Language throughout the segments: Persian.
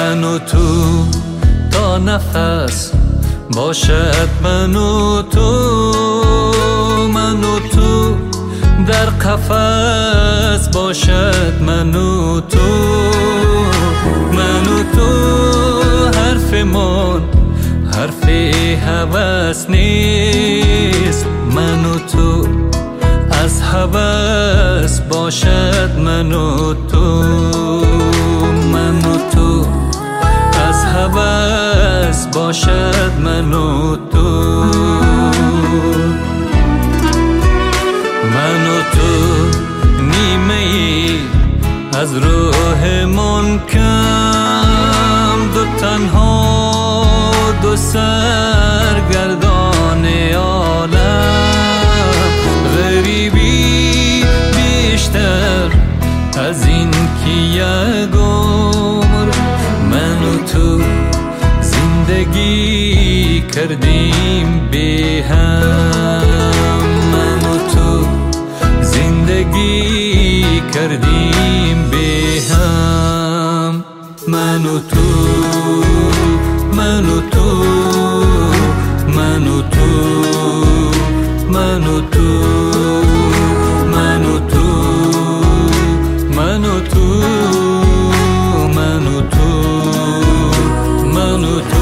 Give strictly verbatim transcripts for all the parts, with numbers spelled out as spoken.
من و تو تا نفس باشد، من و تو، من و تو در قفس باشد، من و تو، من و تو حرفمان حرف هوس نیست، من و تو از هوس باشد، من و تو، من و تو از هوس باشد، من و تو، من و تو نیمه ای از روح منکم، دو تنها دو سرگردان عالم، غریبی بیشتر از این که یک عمر من و تو زندگی کردیم به هم، من و تو زندگی کردیم به هم، من و تو، من و تو، من و تو، من و تو، من و تو، من و تو، من و تو، من و تو.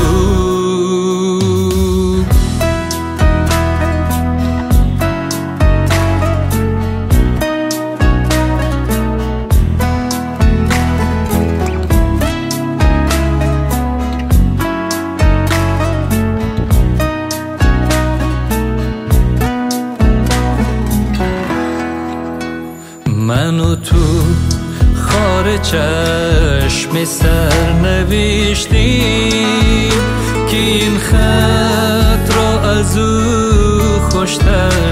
من و تو خار چشم سر نوشتیم که این خط را از او خوشتر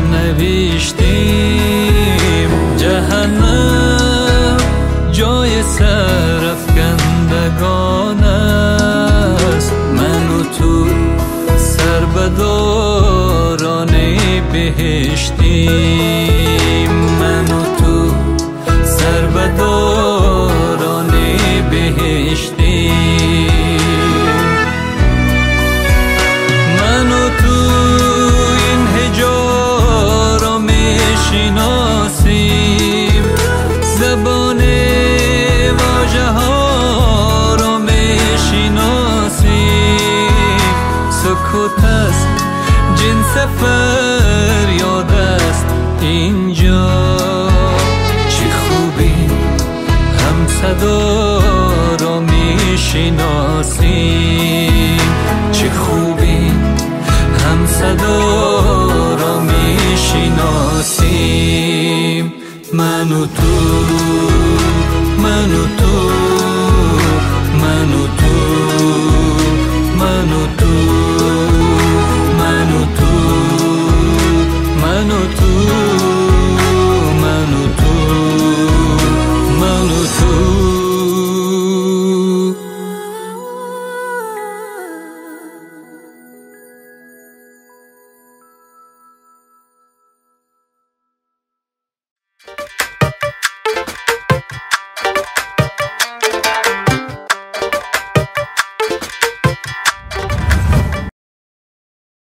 نوشتیم، جهنم جای سر افکندگان است، من و تو سر به دوران بهشتیم، من و تو سر به دوران بهشتیم، من و تو این هجا را میشناسیم، زبان واژه ها را میشناسیم، سکوت است جنس فریاد است اینجا، صدا را میشناسیم، چه خوبی هم صدا را میشناسیم، من و تو، من و تو، من و تو، من و تو، من و تو، من و تو.